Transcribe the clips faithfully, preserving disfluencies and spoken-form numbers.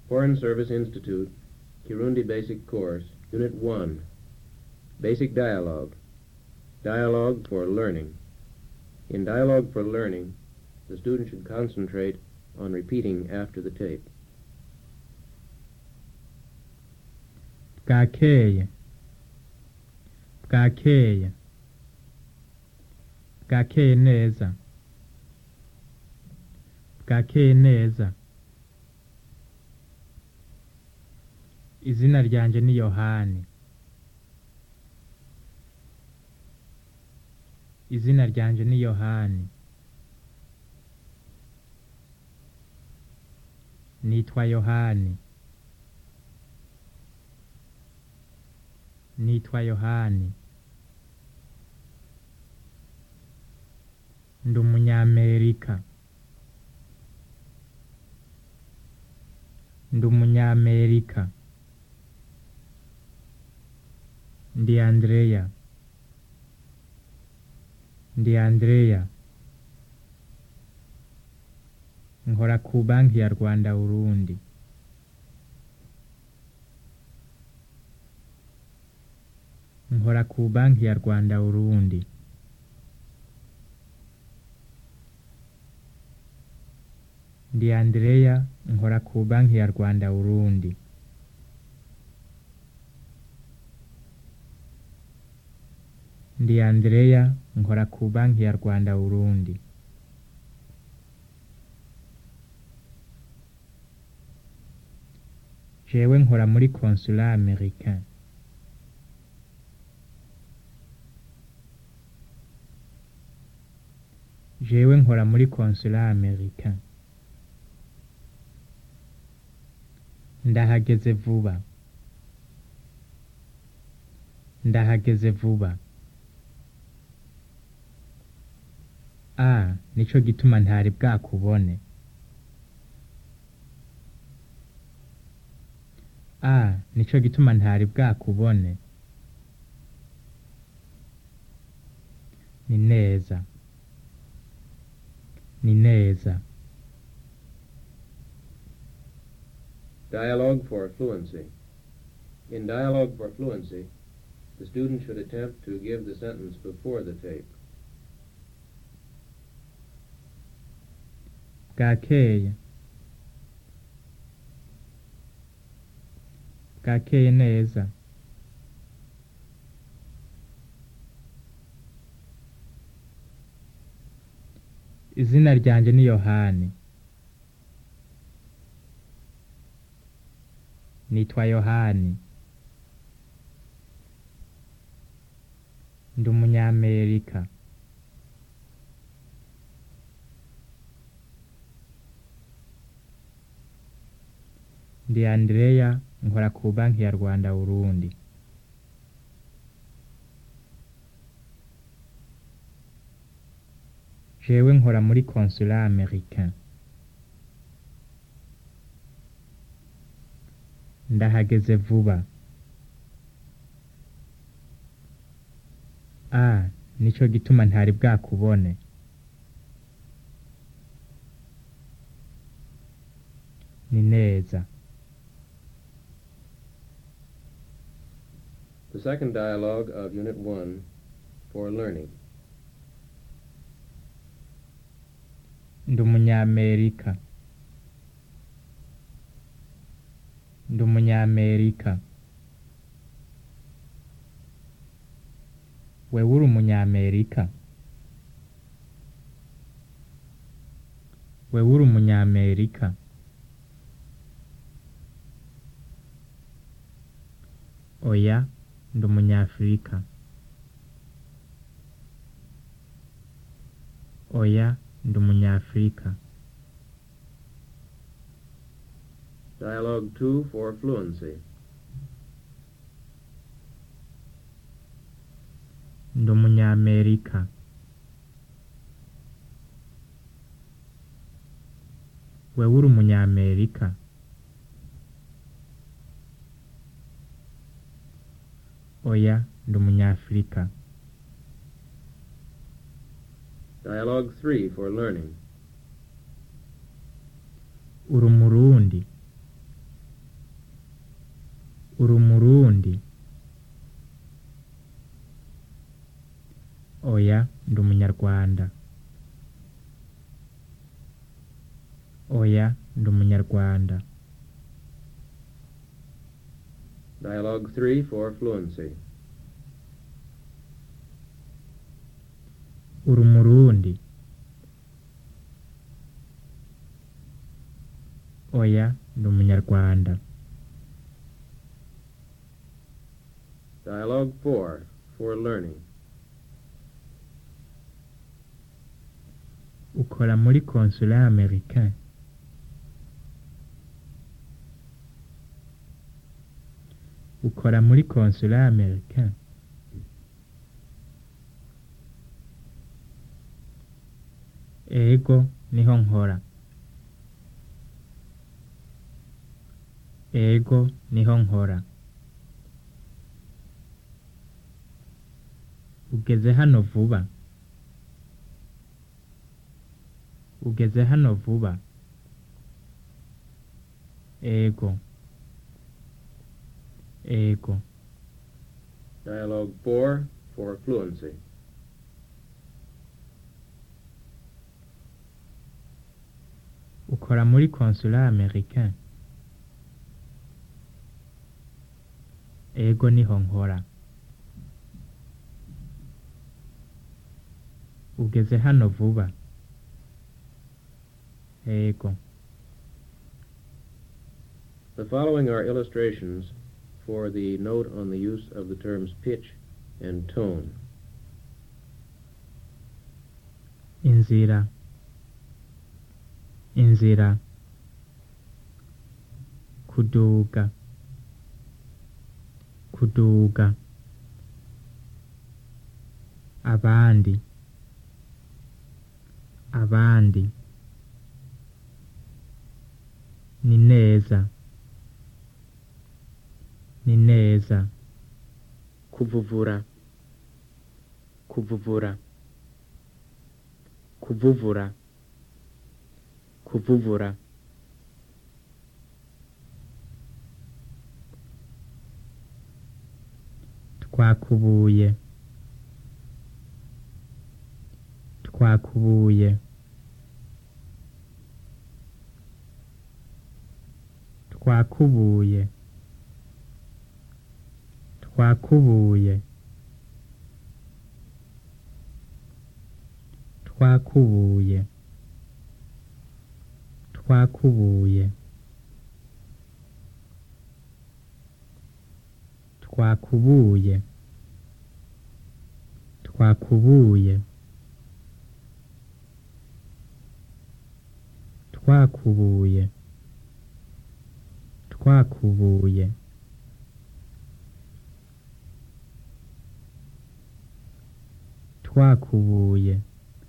Foreign Service Institute, Kirundi Basic Course, Unit one, Basic Dialogue. Dialogue for Learning. In Dialogue for Learning, the student should concentrate on repeating after the tape. Bwakeye, bwakeye, bwakeye neza, bwakeye neza. Izina ryanje ni Yohani. Izina ryanje ni Yohani. Nitwa Yohani. Nitwa Yohani. Ndi Umunyamerika. Ndi Umunyamerika. Ndi Andrea. Ndi Andrea. Nkora ku banki ya Rwanda Urundi. Nkora ku banki ya Rwanda Urundi. Ndi Andrea, nkora ku banki ya Rwanda Urundi. Ndi Andrea, nkora ku banki ya Rwanda Urundi. Jewe nkora muri consulat américain. Jewe nkora muri consulat américain. Ndahageze vuba. Ndahageze vuba. Ah, nico gituma ntari bwakubone. Ah, nico gituma ntari bwakubone. Ni neza. Ni neza. Dialogue for Fluency. In Dialogue for Fluency, the student should attempt to give the sentence before the tape. Bwakeye. Bwakeye neza. Izina ryanje ni Yohani. Nitwa Yohani. Ndi Umunyamerika. Ndi Andrea, nkora ku banki ya Rwanda Urundi. Jewe nkora muri consulat américain. Ndahageze vuba. Ah, nico gituma ntari bwakubone. Ni neza. The second dialogue of Unit one, for Learning. Ndi Umunyamerika. Ndi Umunyamerika. Wewe uri Umunyamerika? Wewe uri Umunyamerika? Oya, ndi Umunyafrika. Oya, ndi Umunyafrika. Dialogue two for Fluency. Ndi Umunyamerika. Wewe uri Umunyamerika? Oya, ndi Umunyafrika. Dialogue three for Learning. Uri Umurundi? uri umurundi? Oya, ndi umunyarwanda. Oya, ndi umunyarwanda. Dialogue three for fluency. Uri umurundi? Oya, ndi umunyarwanda. Dialogue four for learning. Ukora muri consulat américain? Ukora muri consulat américain? Ego, niho nkora. Ego, niho nkora. Ugeze hano vuba? Ugeze hano vuba? Ego. Ego. Dialogue four for fluency. Ukora muri consulat américain? Ego, niho nkora. Ugeze hano vuba? Ego. The following are illustrations for the note on the use of the terms pitch and tone. Inzira. Inzira. Kuduga. Kuduga. Abandi. Abandi. Ni neza. Ni neza. Kuvuvura. Kuvuvura. Kuvuvura. Kuvuvura. Twakubuye. Twakubuye. Twakubuye. Twakubuye. Twakubuye. Twakubuye. Twakubuye. Twakubuye. Twakubuye. Twakubuye. Twakubuye.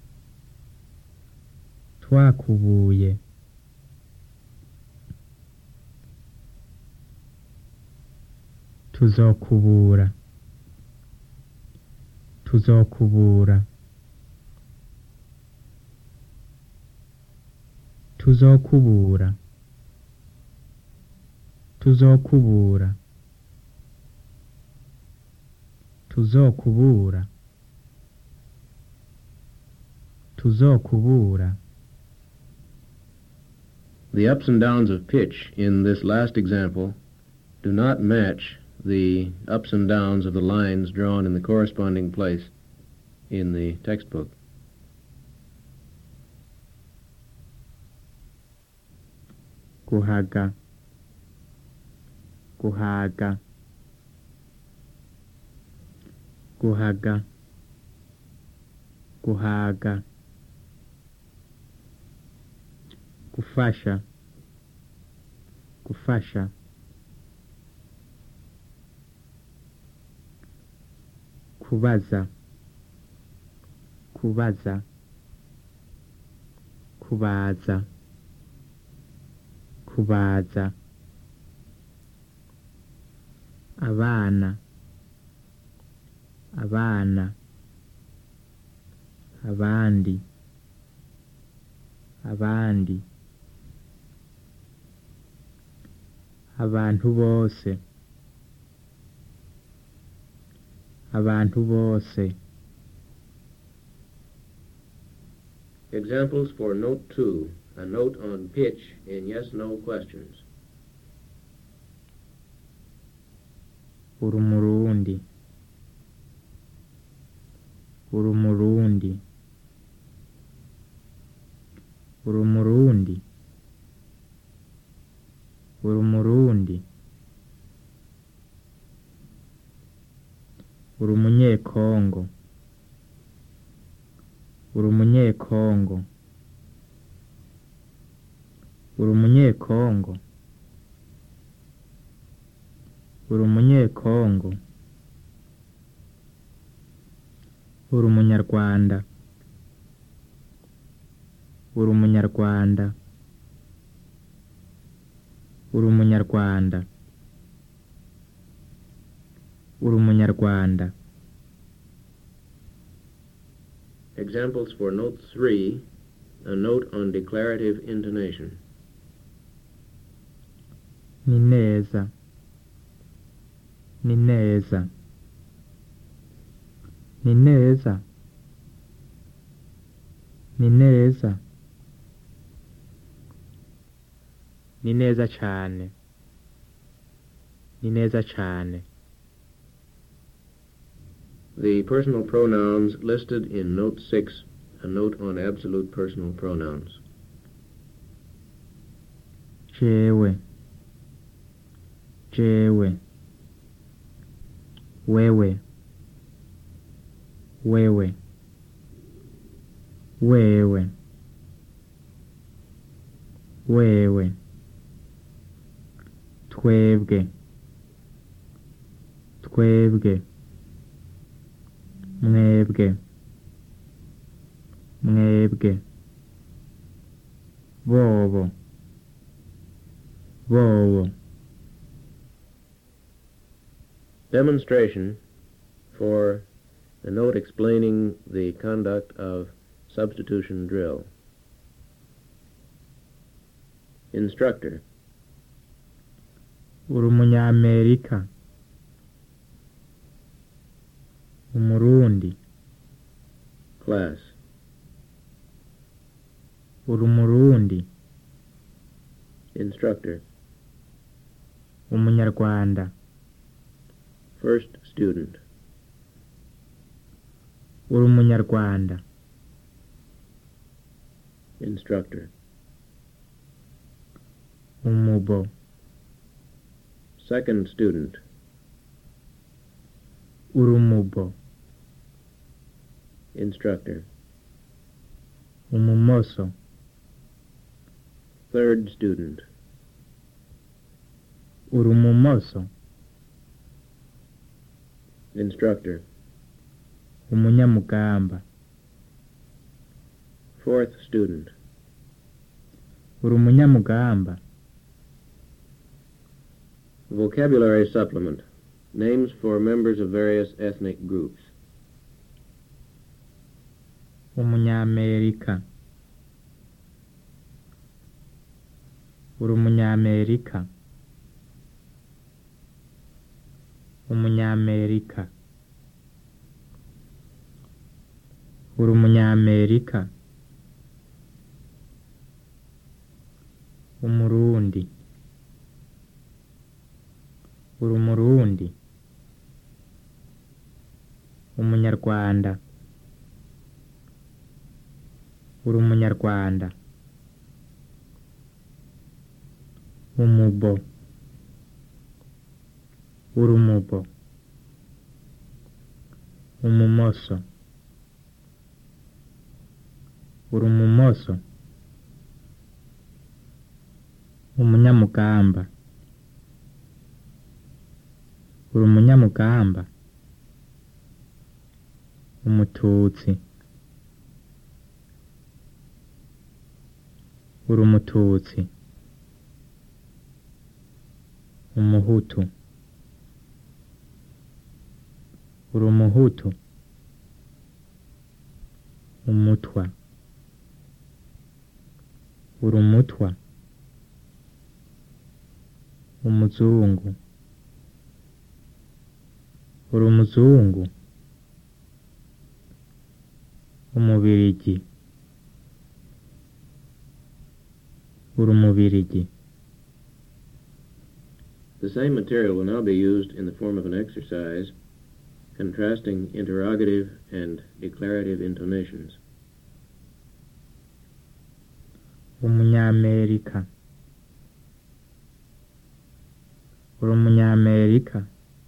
Twakubuye. Tuzokubura. Tuzokubura. Tuzokubura. Tuzokubura. Tuzokubura. Tuzokubura. The ups and downs of pitch in this last example do not match the ups and downs of the lines drawn in the corresponding place in the textbook. Guhaga. Guhaga. Guhaga. Guhaga. Gufasha. Gufasha. Kubaza. Kubaza. Kubaza. Kubaza. Abana. Abana. Abandi. Abandi. Abantu bose. abantu bose. Examples for Note two, a note on pitch in yes-no questions. Uri Umurundi. Uri Umurundi. Uri Umurundi. Uri Umurundi. Uri Umunyekongo. Uri Umunyekongo. Uri Umunyekongo. Uri Umunyekongo. Uri Umunyarwanda. Uri Umunyarwanda. Uri Umunyarwanda. Uri Umunyarwanda. Examples for Note three, a note on declarative intonation. Ni neza. Ni neza. Ni neza. Ni neza. Ni neza cyane. Ni neza cyane. The personal pronouns listed in Note six, a note on absolute personal pronouns. Jewe. Jewe. Wewe. Wewe. Wewe. Wewe. Twebwe. Twebwe. Mwebwe. Mwebwe. Bobo. Bobo. Demonstration for a note explaining the conduct of substitution drill. Instructor. Uri Umunyamerika. Umurundi. Class. Uri Umurundi. Instructor. Umunyarwanda. First student. Uri Umunyarwanda. Instructor. Umubo. Second student. Uri Umubo. Instructor. Umumoso. Third student. Uri Umumoso. Instructor. Umunyamugamba. Fourth student. Uri Umunyamugamba. Vocabulary supplement. Names for members of various ethnic groups. Umunyamerika. Uri Umunyamerika. Umunyamerika. Uri Umunyamerika. Umurundi. Uri Umurundi. Umunyarwanda. Uri Umunyarwanda. Umubo. Uri Umubo. Umumoso. Uri Umumoso. Umunyamugamba. Uri Umunyamugamba. Umututsi. Uri Umututsi. Umuhutu. Uri Umuhutu. Umutwa. Uri Umutwa. Umuzungu. Uri Umuzungu. umubirigi uri umubirigi. The same material will now be used in the form of an exercise contrasting interrogative and declarative intonations. Umunyamerika uri umunyamerika.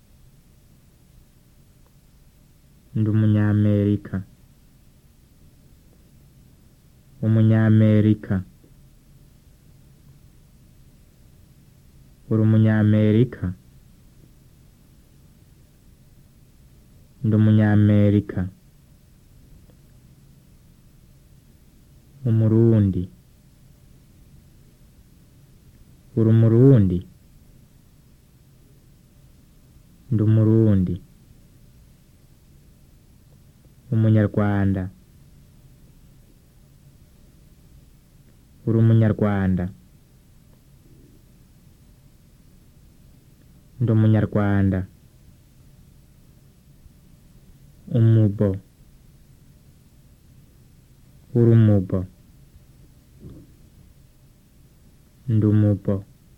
Ndi umunyamerika. Umunyamerika uri umunyamerika. Ndi umunyamerika. Umurundi uri umurundi. Ndi umurundi. Umunyarwanda uri umunyarwanda. Ndi umunyarwanda. Umubo uri umubo. Ndi umubo.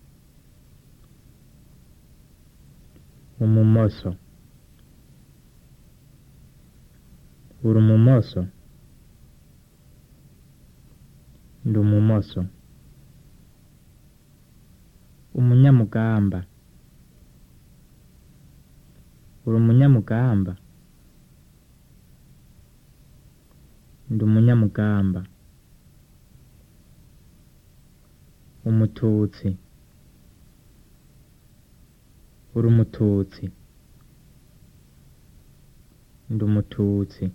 Umumoso uri umumoso. Ndi umumoso. Umunyamugamba uri umunyamugamba. Ndi umunyamugamba. Umututsi uri umututsi. Ndi umututsi.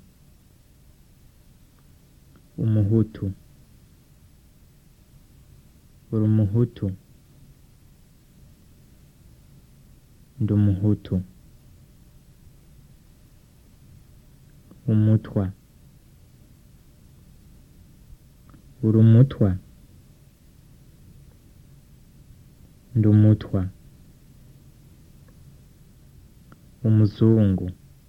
Umuhutu uri umuhutu. Ndi umuhutu. Umutwa uri umutwa. Ndi umutwa. Umuzungu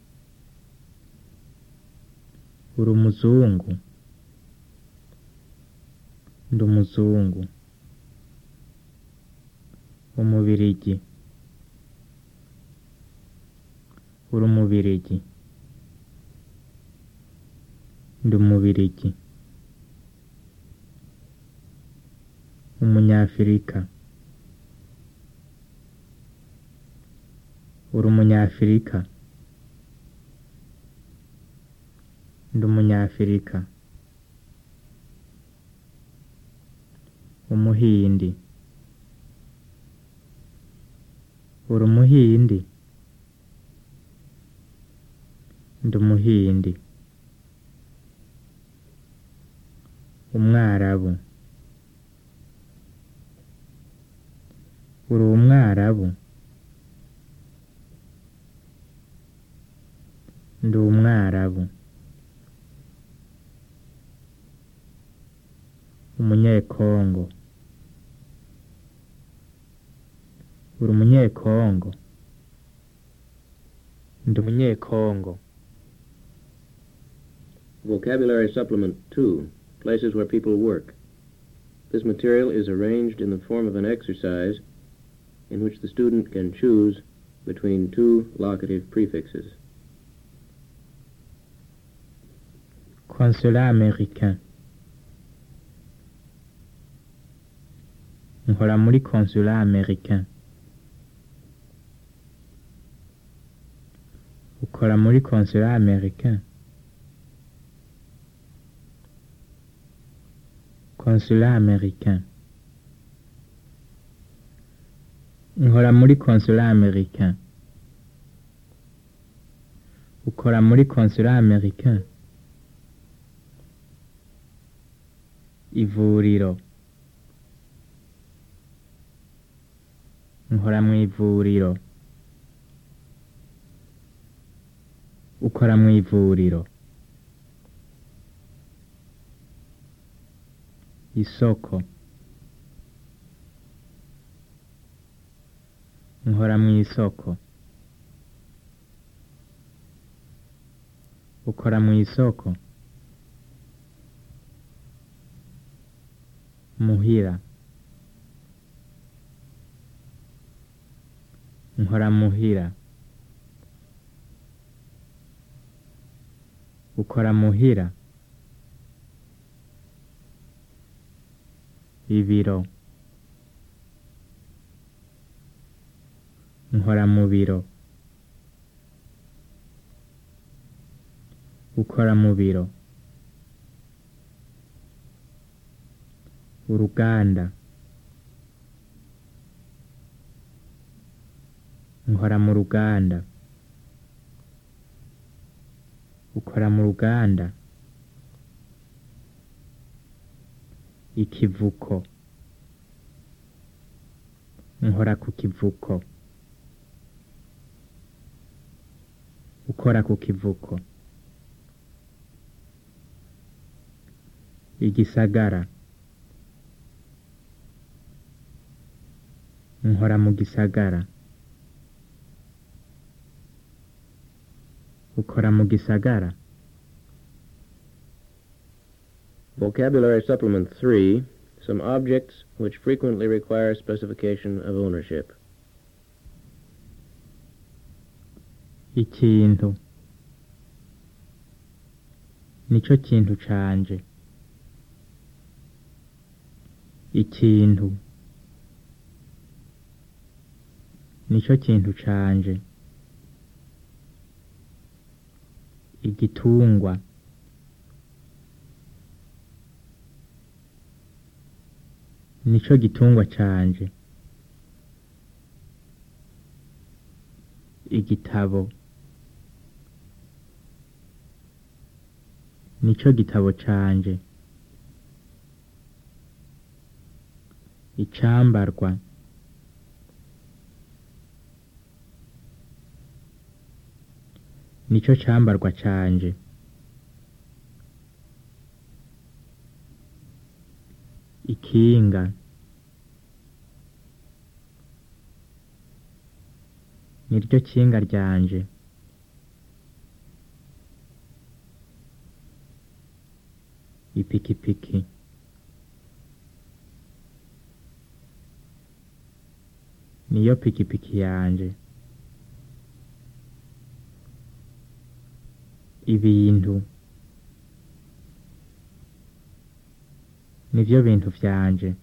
uri umuzungu. Ndi umuzungu. Umubirigi uri umubirigi. Ndi umubirigi. Umunyafurika uri umunyafurika. Ndi umunyafurika. Umuhindi uri umuhindi. Ndi umuhindi. Umwarabu uri umwarabu. Ndi umwarabu. Umunyekongo uri umunyekongo. Ndi umunyekongo. Vocabulary Supplement two, places where people work. This material is arranged in the form of an exercise in which the student can choose between two locative prefixes. Consulat américain. Nkora muri consulat américain. Ukora muri consulat américain. Consulat américain. Nkora muri consulat américain. Ukora muri consulat américain. Ivuriro. Nkora mu ivuriro. Ukora mu ivuriro. Isoko. Nkora mu isoko. Ukora mu isoko. muhira nkora muhira ukora muhira ibiro nkora mu biro ukora mu biro uruganda nkora mu ruganda ukora mu ruganda ikivuko nkora ku kivuko ukora ku kivuko igisagara nkora mu gisagara ukora mu gisagara. Vocabulary Supplement three, some objects which frequently require specification of ownership. Ikintu nico kintu canje. Ikintu nico kintu canje. Igitungwa nico gitungwa canje. Igitabo nico gitabo canje. Icambarwa nico cambarwa canje. Ikinga niryo kinga ryanje. Ipikipiki niyo pikipiki yanje. Ibintu nivyo bintu vyanje.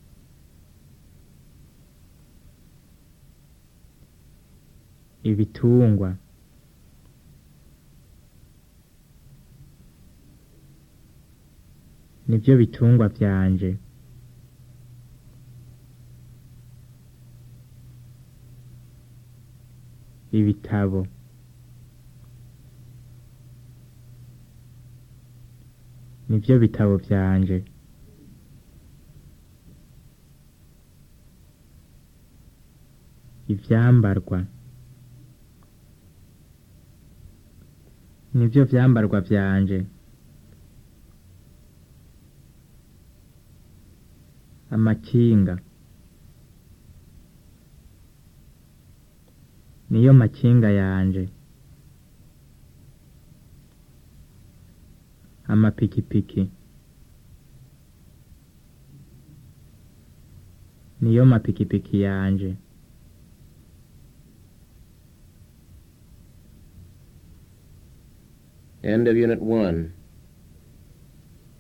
Ibitungwa nivyo bitungwa vyanje. Ibitabo nivyo bitabo vyanje. Ivyambarwa nivyo vyambarwa vyanje. Amakinga niyo makinga yanje. Amapikipiki niyo mapikipiki yanje. End of Unit one.